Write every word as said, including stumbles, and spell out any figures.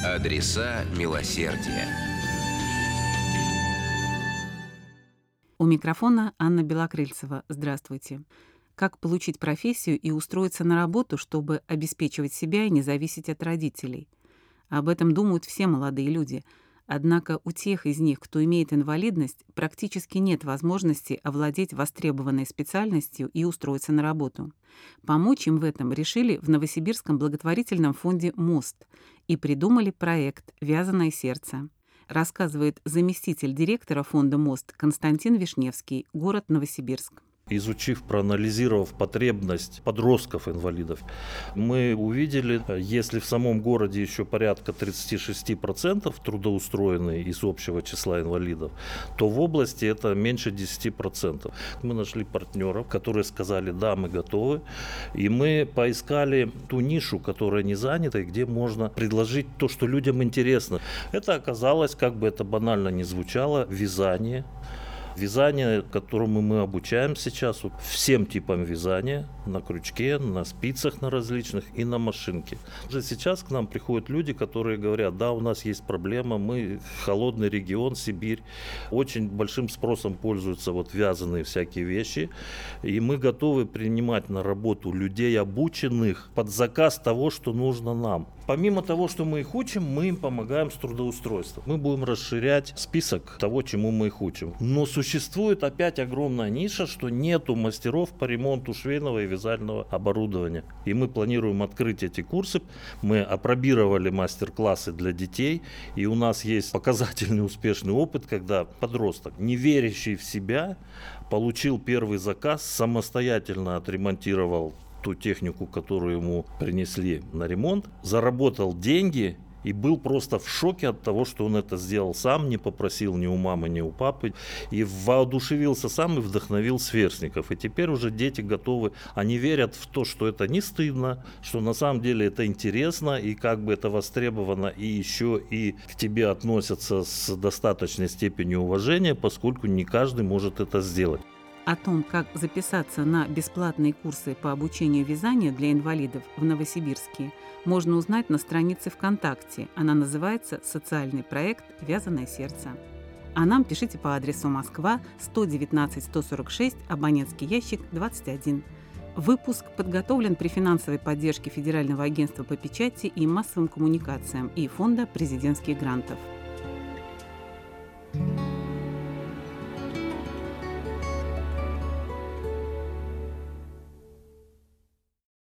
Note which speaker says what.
Speaker 1: Адреса милосердия.
Speaker 2: У микрофона Анна Белокрыльцева. Здравствуйте. Как получить профессию и устроиться на работу, чтобы обеспечивать себя и не зависеть от родителей? Об этом думают все молодые люди. Однако у тех из них, кто имеет инвалидность, практически нет возможности овладеть востребованной специальностью и устроиться на работу. Помочь им в этом решили в Новосибирском благотворительном фонде «Мост» и придумали проект «Вязаное сердце». Рассказывает заместитель директора фонда «Мост» Константин Вишневский, город Новосибирск.
Speaker 3: Изучив, проанализировав потребность подростков-инвалидов, мы увидели, если в самом городе еще порядка тридцать шесть процентов трудоустроены из общего числа инвалидов, то в области это меньше десять процентов. Мы нашли партнеров, которые сказали: да, мы готовы, и мы поискали ту нишу, которая не занята, и где можно предложить то, что людям интересно. Это оказалось, как бы это банально ни звучало, вязание. Вязание, которому мы обучаем сейчас, вот, всем типам вязания, на крючке, на спицах на различных и на машинке. Уже сейчас к нам приходят люди, которые говорят: да, у нас есть проблема, мы холодный регион, Сибирь, очень большим спросом пользуются вот вязаные всякие вещи, и мы готовы принимать на работу людей, обученных под заказ того, что нужно нам. Помимо того, что мы их учим, мы им помогаем с трудоустройством. Мы будем расширять список того, чему мы их учим. Но существует опять огромная ниша, что нету мастеров по ремонту швейного и вязального оборудования. И мы планируем открыть эти курсы. Мы апробировали мастер-классы для детей. И у нас есть показательный успешный опыт, когда подросток, не верящий в себя, получил первый заказ, самостоятельно отремонтировал ту технику, которую ему принесли на ремонт, заработал деньги и был просто в шоке от того, что он это сделал сам, не попросил ни у мамы, ни у папы, и воодушевился сам и вдохновил сверстников. И теперь уже дети готовы, они верят в то, что это не стыдно, что на самом деле это интересно, и как бы это востребовано, и еще и к тебе относятся с достаточной степенью уважения, поскольку не каждый может это сделать.
Speaker 2: О том, как записаться на бесплатные курсы по обучению вязанию для инвалидов в Новосибирске, можно узнать на странице ВКонтакте. Она называется «Социальный проект «Вязаное сердце». А нам пишите по адресу Москва, сто девятнадцать сто сорок шесть, абонентский ящик двадцать один. Выпуск подготовлен при финансовой поддержке Федерального агентства по печати и массовым коммуникациям и Фонда президентских грантов.